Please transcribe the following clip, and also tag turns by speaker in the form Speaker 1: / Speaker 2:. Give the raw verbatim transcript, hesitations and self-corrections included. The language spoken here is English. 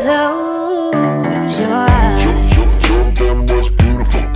Speaker 1: Close your eyes.
Speaker 2: Show, show, show them what's beautiful.